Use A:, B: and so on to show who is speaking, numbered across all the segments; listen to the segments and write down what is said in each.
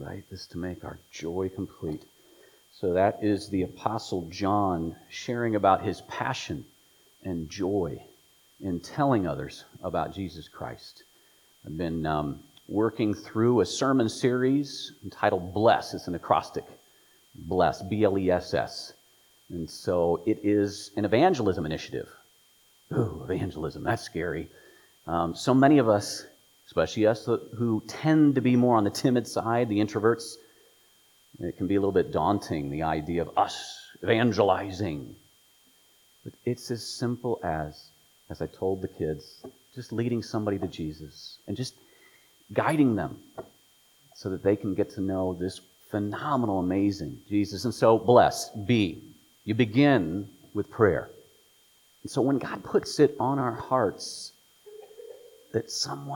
A: right? This to make our joy complete. So that is the Apostle John sharing about his passion and joy in telling others about Jesus Christ. I've been working through a sermon series entitled Bless. It's an acrostic. Bless, B-L-E-S-S. And so it is an evangelism initiative. Ooh, evangelism, that's scary. So many of us, especially us who tend to be more on the timid side, the introverts, it can be a little bit daunting, the idea of us evangelizing. But it's as simple as I told the kids, just leading somebody to Jesus and just guiding them so that they can get to know this phenomenal, amazing Jesus. And so, bless, B, you begin with prayer. And so when God puts it on our hearts that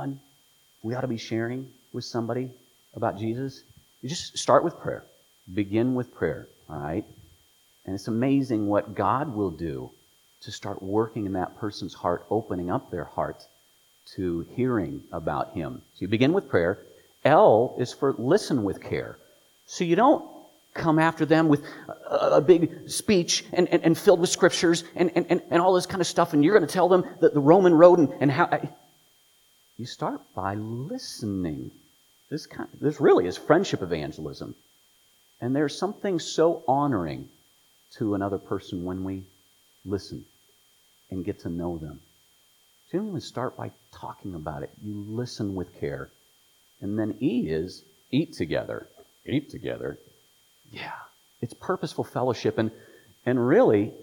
A: we ought to be sharing with somebody about Jesus, you just start with prayer. Begin with prayer, all right? And it's amazing what God will do to start working in that person's heart, opening up their heart to hearing about Him. So you begin with prayer. L is for listen with care. So you don't come after them with a big speech and filled with scriptures and all this kind of stuff, and you're going to tell them that the Roman road and how... You start by listening. This really is friendship evangelism. And there's something so honoring to another person when we listen and get to know them. So you don't even start by talking about it. You listen with care. And then E is eat together. Eat together. Yeah. It's purposeful fellowship. And really,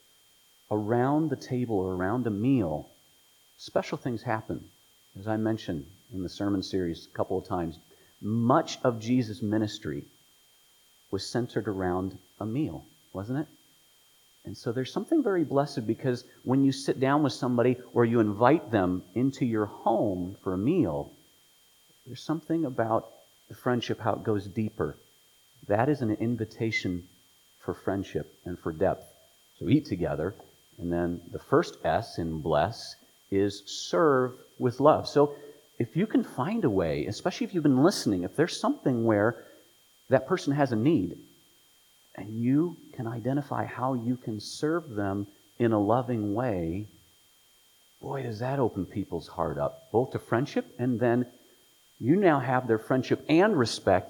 A: around the table or around a meal, special things happen. As I mentioned in the sermon series a couple of times, much of Jesus' ministry was centered around a meal, wasn't it? And so there's something very blessed because when you sit down with somebody or you invite them into your home for a meal, there's something about the friendship, how it goes deeper. That is an invitation for friendship and for depth. So eat together. And then the first S in bless is serve with love. So if you can find a way, especially if you've been listening, if there's something where that person has a need, and you can identify how you can serve them in a loving way, boy, does that open people's heart up, both to friendship, and then you now have their friendship and respect.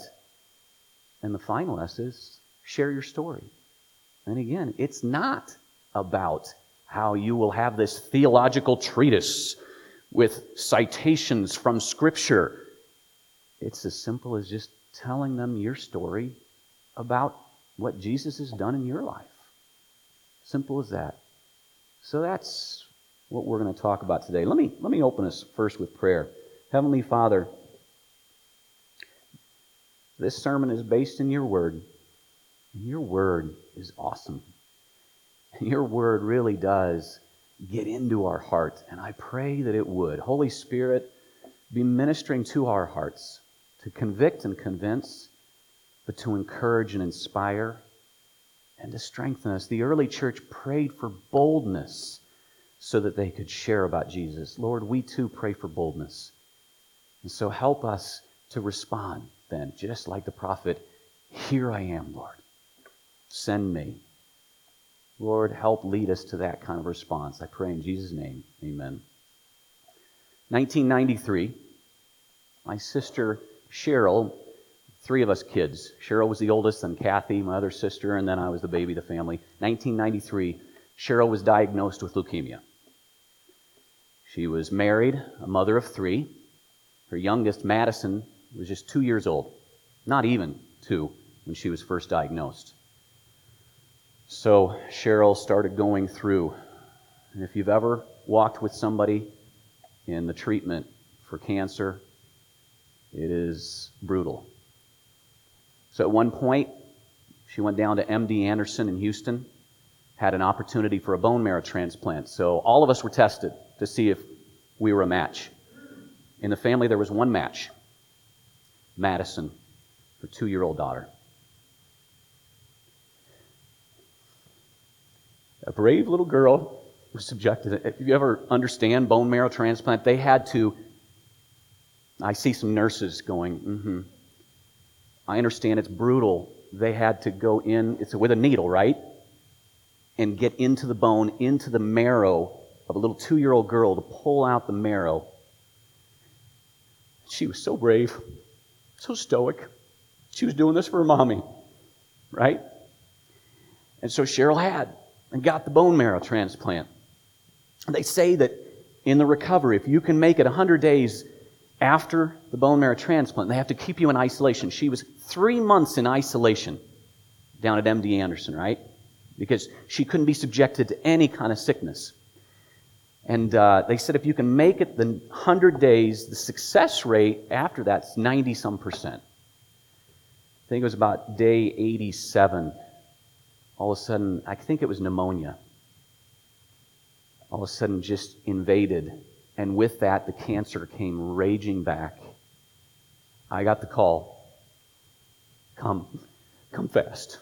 A: And the final S is share your story. And again, it's not about how you will have this theological treatise with citations from Scripture. It's as simple as just telling them your story about what Jesus has done in your life. Simple as that. So that's what we're going to talk about today. Let me open us first with prayer. Heavenly Father, this sermon is based in your word. And your word is awesome. Your word really does get into our heart, and I pray that it would. Holy Spirit, be ministering to our hearts to convict and convince, but to encourage and inspire and to strengthen us. The early church prayed for boldness so that they could share about Jesus. Lord, we too pray for boldness. And so help us to respond then, just like the prophet, here I am, Lord. Send me. Lord, help lead us to that kind of response. I pray in Jesus' name, amen. 1993, my sister Cheryl, three of us kids. Cheryl was the oldest, then Kathy, my other sister, and then I was the baby of the family. 1993, Cheryl was diagnosed with leukemia. She was married, a mother of three. Her youngest, Madison, was just 2 years old. Not even 2 when she was first diagnosed. So Cheryl started going through. And if you've ever walked with somebody in the treatment for cancer, it is brutal. So at one point, she went down to MD Anderson in Houston, had an opportunity for a bone marrow transplant. So all of us were tested to see if we were a match. In the family, there was one match. Madison, her 2-year-old daughter. A brave little girl was subjected. If you ever understand bone marrow transplant, they had to, I see some nurses going, I understand it's brutal. They had to go in, it's with a needle, right? And get into the bone, into the marrow of a little 2-year-old girl to pull out the marrow. She was so brave, so stoic. She was doing this for her mommy, right? And so Cheryl had and got the bone marrow transplant. They say that in the recovery, if you can make it 100 days after the bone marrow transplant, they have to keep you in isolation. She was 3 months in isolation down at MD Anderson, right? Because she couldn't be subjected to any kind of sickness. And they said if you can make it the 100 days, the success rate after that's 90-some%. I think it was about day 87. All of a sudden, I think it was pneumonia. All of a sudden just invaded. And with that, the cancer came raging back. I got the call. Come fast.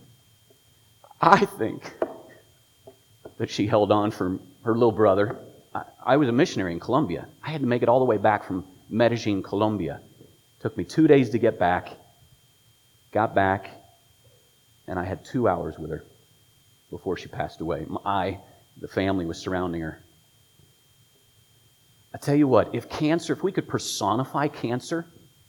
A: I think that she held on for her little brother. I was a missionary in Colombia. I had to make it all the way back from Medellin, Colombia. It took me 2 days to get back. Got back, and I had 2 hours with her before she passed away. The family was surrounding her. I tell you what, if we could personify cancer,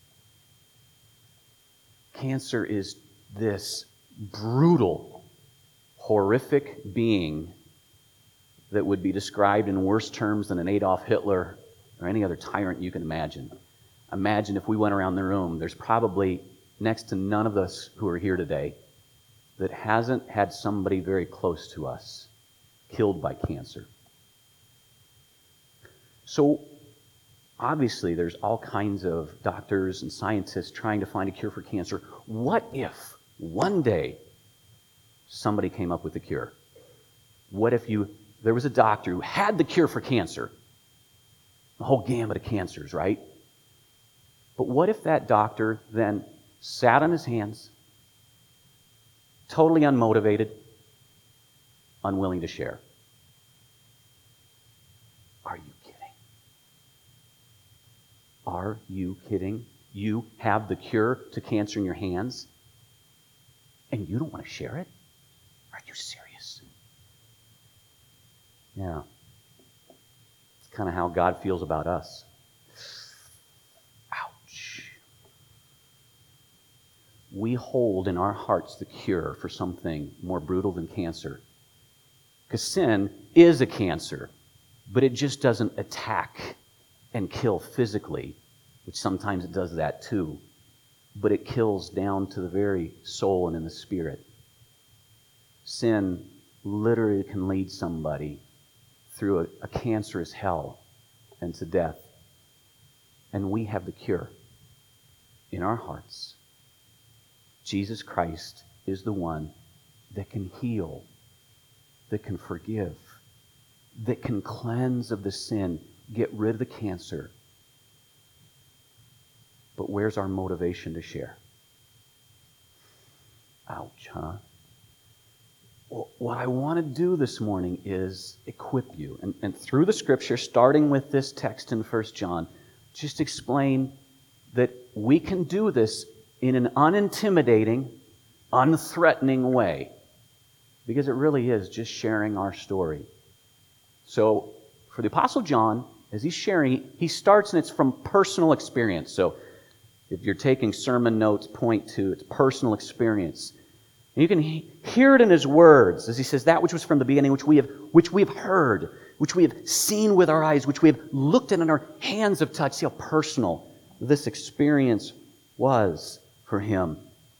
A: cancer is this brutal, horrific being that would be described in worse terms than an Adolf Hitler or any other tyrant you can imagine. Imagine if we went around the room, there's probably next to none of us who are here today that hasn't had somebody very close to us killed by cancer. So, obviously, there's all kinds of doctors and scientists trying to find a cure for cancer. What if one day somebody came up with a cure? What if there was a doctor who had the cure for cancer? The whole gamut of cancers, right? But what if that doctor then sat on his hands, totally unmotivated, unwilling to share? Are you kidding? Are you kidding? You have the cure to cancer in your hands, and you don't want to share it? Are you serious? Yeah. It's kind of how God feels about us. Ouch. We hold in our hearts the cure for something more brutal than cancer. Because sin is a cancer, but it just doesn't attack and kill physically, which sometimes it does that too, but it kills down to the very soul and in the spirit. Sin literally can lead somebody through a cancerous hell and to death. And we have the cure in our hearts. Jesus Christ is the one that can heal, that can forgive, that can cleanse of the sin, get rid of the cancer. But where's our motivation to share? Ouch, huh? Well, what I want to do this morning is equip you. And through the Scripture, starting with this text in 1 John, just explain that we can do this in an unintimidating, unthreatening way. Because it really is just sharing our story. So, for the Apostle John, as he's sharing, he starts and it's from personal experience. So, if you're taking sermon notes, point to its personal experience. And you can hear it in his words as he says, that which was from the beginning, which we have heard, which we have seen with our eyes, which we have looked at and our hands have touched. See how personal this experience was for him.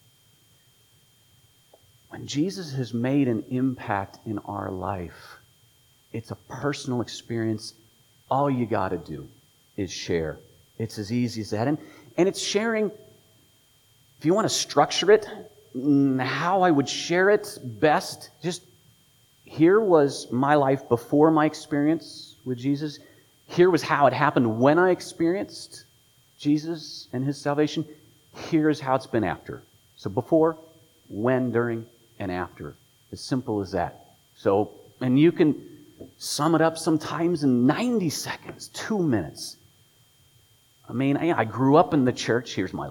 A: When Jesus has made an impact in our life, it's a personal experience. All you got to do is share. It's as easy as that. And it's sharing, if you want to structure it, how I would share it best, just here was my life before my experience with Jesus. Here was how it happened when I experienced Jesus and His salvation. Here's how it's been after. So before, when, during, and after. As simple as that. So, and you can sum it up sometimes in 90 seconds, 2 minutes. I mean, I grew up in the church. Here's my little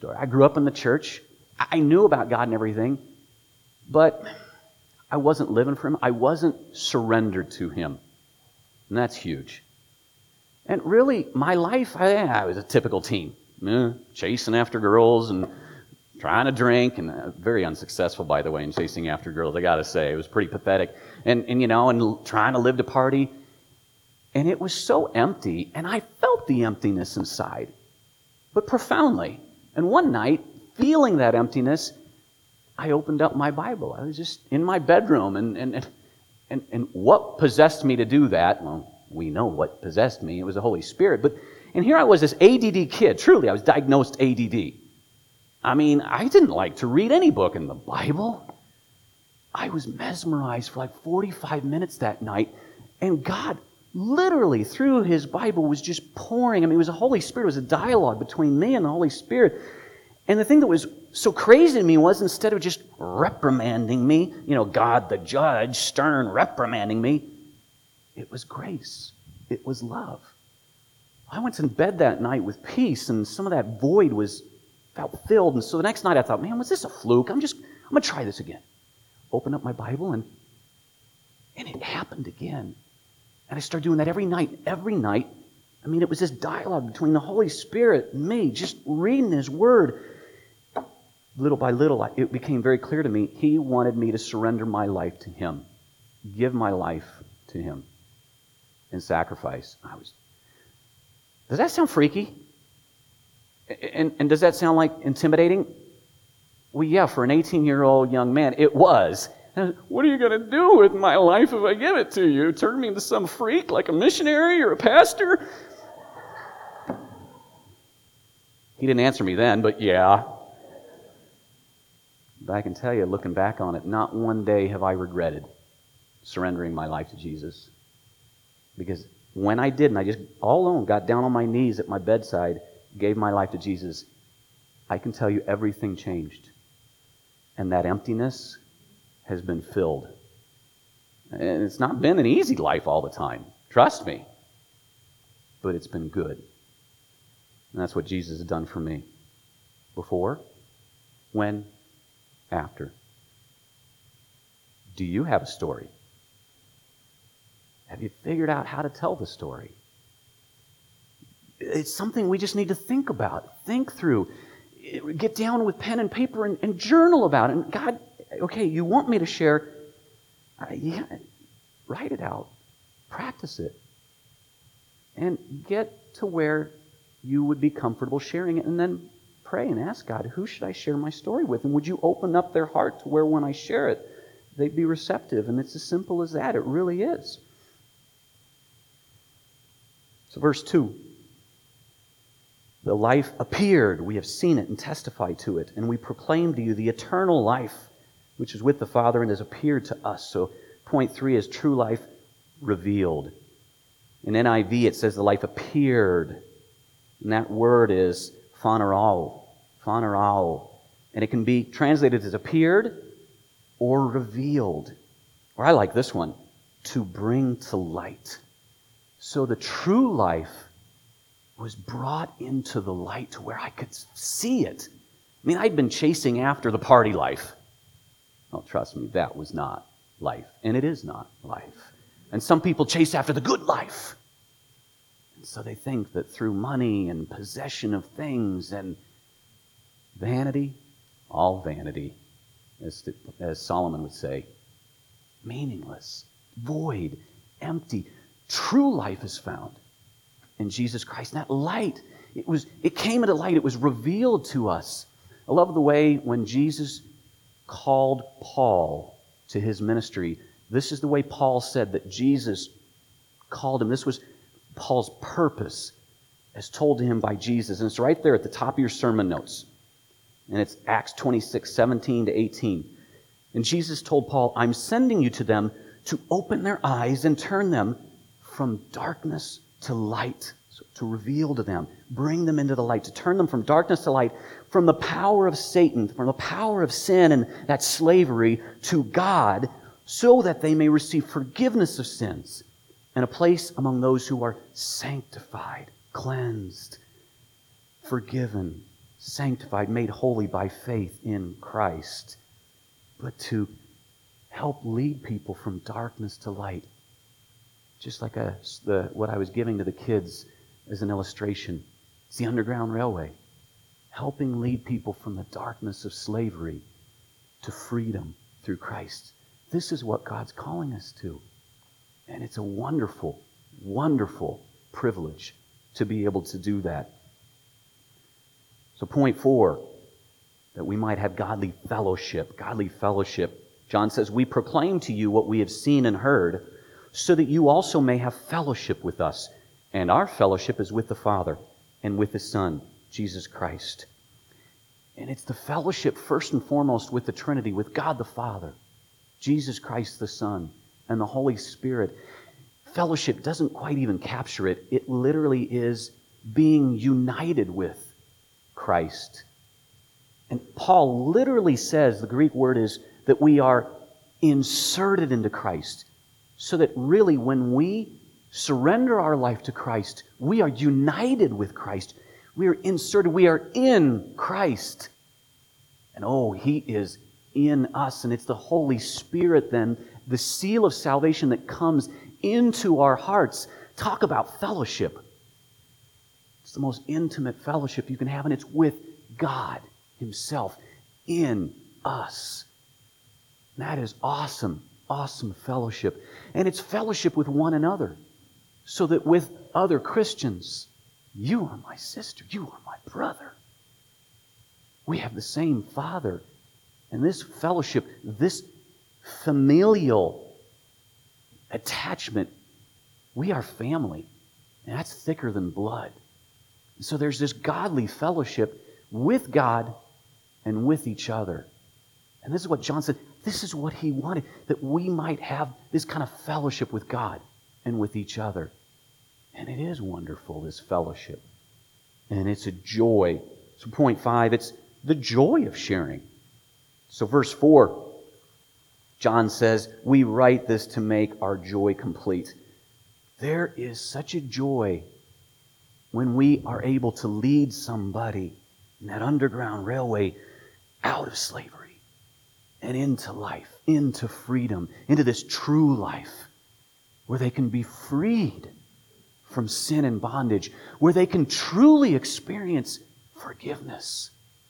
A: story. I grew up in the church. I knew about God and everything, but I wasn't living for Him. I wasn't surrendered to Him. And that's huge. And really, my life, I was a typical teen. Chasing after girls and trying to drink, and very unsuccessful, by the way, in chasing after girls, I gotta say. It was pretty pathetic. And trying to live to party. And it was so empty, and I felt the emptiness inside, but profoundly. And one night, feeling that emptiness, I opened up my Bible. I was just in my bedroom, and what possessed me to do that? Well, we know what possessed me. It was the Holy Spirit. And here I was, this ADD kid. Truly, I was diagnosed ADD. I mean, I didn't like to read any book in the Bible. I was mesmerized for like 45 minutes that night, and God literally, through His Bible, was just pouring. I mean, it was the Holy Spirit. It was a dialogue between me and the Holy Spirit. And the thing that was so crazy to me was, instead of just reprimanding me, God the judge, stern reprimanding me, it was grace. It was love. I went to bed that night with peace, and some of that void felt filled. And so the next night I thought, man, was this a fluke? I'm going to try this again. Open up my Bible, and it happened again. And I started doing that every night. Every night, I mean, it was this dialogue between the Holy Spirit and me, just reading His Word. Little by little, it became very clear to me, He wanted me to surrender my life to Him, give my life to Him in sacrifice. Does that sound freaky? And does that sound like intimidating? Well, yeah, for an 18-year-old young man, it was. What are you going to do with my life if I give it to you? Turn me into some freak like a missionary or a pastor? He didn't answer me then, but yeah. But I can tell you, looking back on it, not one day have I regretted surrendering my life to Jesus. Because when I did, and I just all alone got down on my knees at my bedside, gave my life to Jesus, I can tell you everything changed. And that emptiness has been filled. And it's not been an easy life all the time. Trust me. But it's been good. And that's what Jesus has done for me. Before, when, after. Do you have a story? Have you figured out how to tell the story? It's something we just need to think about, think through. Get down with pen and paper and journal about it. And God, okay, you want me to share? Yeah, write it out. Practice it. And get to where you would be comfortable sharing it, and then pray and ask God, who should I share my story with? And would you open up their heart to where when I share it, they'd be receptive? And it's as simple as that. It really is. So verse 2. The life appeared. We have seen it and testified to it. And we proclaim to you the eternal life, which is with the Father and has appeared to us. So point 3 is true life revealed. In NIV it says the life appeared. And that word is phanerao. Phanerao. And it can be translated as appeared or revealed. Or I like this one, to bring to light. So the true life was brought into the light to where I could see it. I mean, I'd been chasing after the party life. Oh, trust me, that was not life. And it is not life. And some people chase after the good life. And so they think that through money and possession of things and vanity, all vanity, as Solomon would say, meaningless, void, empty. True life is found in Jesus Christ. And that light, it came into light. It was revealed to us. I love the way when Jesus called Paul to his ministry, this is the way Paul said that Jesus called him. This was Paul's purpose as told to him by Jesus. And it's right there at the top of your sermon notes. And it's Acts 26, 17 to 18. And Jesus told Paul, I'm sending you to them to open their eyes and turn them from darkness to light, so to reveal to them, bring them into the light, to turn them from darkness to light, from the power of Satan, from the power of sin and that slavery to God, so that they may receive forgiveness of sins and a place among those who are sanctified, cleansed, forgiven, sanctified, made holy by faith in Christ, but to help lead people from darkness to light. Just like what I was giving to the kids as an illustration. It's the Underground Railway, helping lead people from the darkness of slavery to freedom through Christ. This is what God's calling us to. And it's a wonderful, wonderful privilege to be able to do that. So point 4, that we might have godly fellowship. Godly fellowship. John says, we proclaim to you what we have seen and heard, so that you also may have fellowship with us. And our fellowship is with the Father and with His Son, Jesus Christ. And it's the fellowship first and foremost with the Trinity, with God the Father, Jesus Christ the Son, and the Holy Spirit. Fellowship doesn't quite even capture it. It literally is being united with Christ. And Paul literally says, the Greek word is that we are inserted into Christ. So that really when we surrender our life to Christ, we are united with Christ. We are inserted. We are in Christ. And He is in us. And it's the Holy Spirit then, the seal of salvation that comes into our hearts. Talk about fellowship. It's the most intimate fellowship you can have, and it's with God Himself in us. And that is awesome, awesome fellowship. And it's fellowship with one another. So that with other Christians, you are my sister, you are my brother. We have the same Father. And this fellowship, this familial attachment, we are family. And that's thicker than blood. So there's this godly fellowship with God and with each other. And this is what John said. This is what he wanted, that we might have this kind of fellowship with God and with each other. And it is wonderful, this fellowship. And it's a joy. So point 5, it's the joy of sharing. So verse 4, John says, we write this to make our joy complete. There is such a joy when we are able to lead somebody in that Underground Railway out of slavery and into life, into freedom, into this true life where they can be freed from sin and bondage, where they can truly experience forgiveness.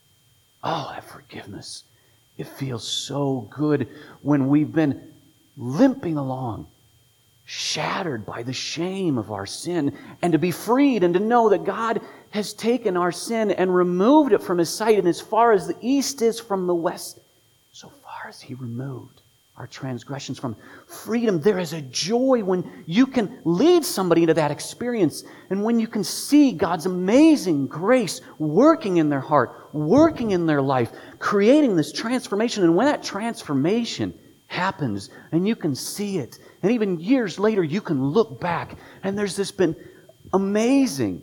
A: Oh, that forgiveness. It feels so good when we've been limping along, shattered by the shame of our sin, and to be freed and to know that God has taken our sin and removed it from His sight, and as far as the east is from the west, so far as He removed our transgressions from freedom. There is a joy when you can lead somebody into that experience, and when you can see God's amazing grace working in their heart, working in their life, creating this transformation. And when that transformation happens and you can see it, and even years later you can look back and there's this been amazing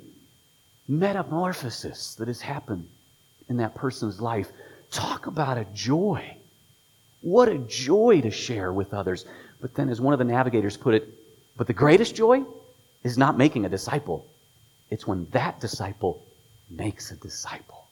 A: metamorphosis that has happened in that person's life. Talk about a joy. What a joy to share with others. But then, as one of the navigators put it, but the greatest joy is not making a disciple. It's when that disciple makes a disciple.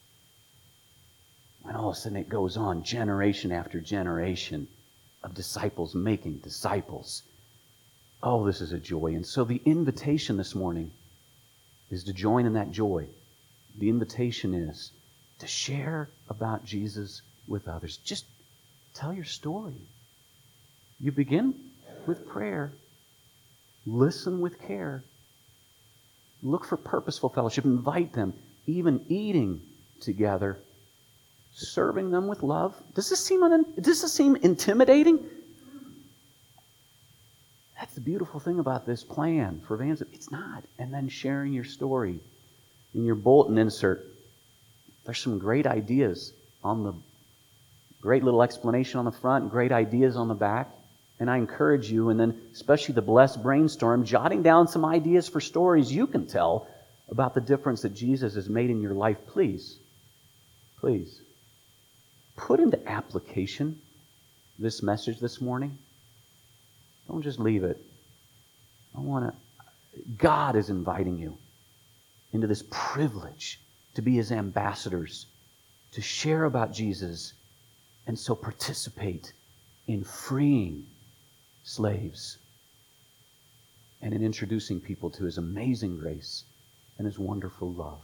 A: And all of a sudden it goes on, generation after generation of disciples making disciples. Oh, this is a joy. And so the invitation this morning is to join in that joy. The invitation is to share about Jesus with others. Just tell your story. You begin with prayer. Listen with care. Look for purposeful fellowship. Invite them, even eating together, serving them with love. Does this seem intimidating? That's the beautiful thing about this plan for evangelism. It's not. And then sharing your story. In your bulletin insert, there's some great ideas on the great little explanation on the front and great ideas on the back. And I encourage you, and then especially the Blessed Brainstorm, jotting down some ideas for stories you can tell about the difference that Jesus has made in your life. Please, please, put into application this message this morning. Don't just leave it. God is inviting you into this privilege to be his ambassadors, to share about Jesus, and so participate in freeing slaves and in introducing people to his amazing grace and his wonderful love.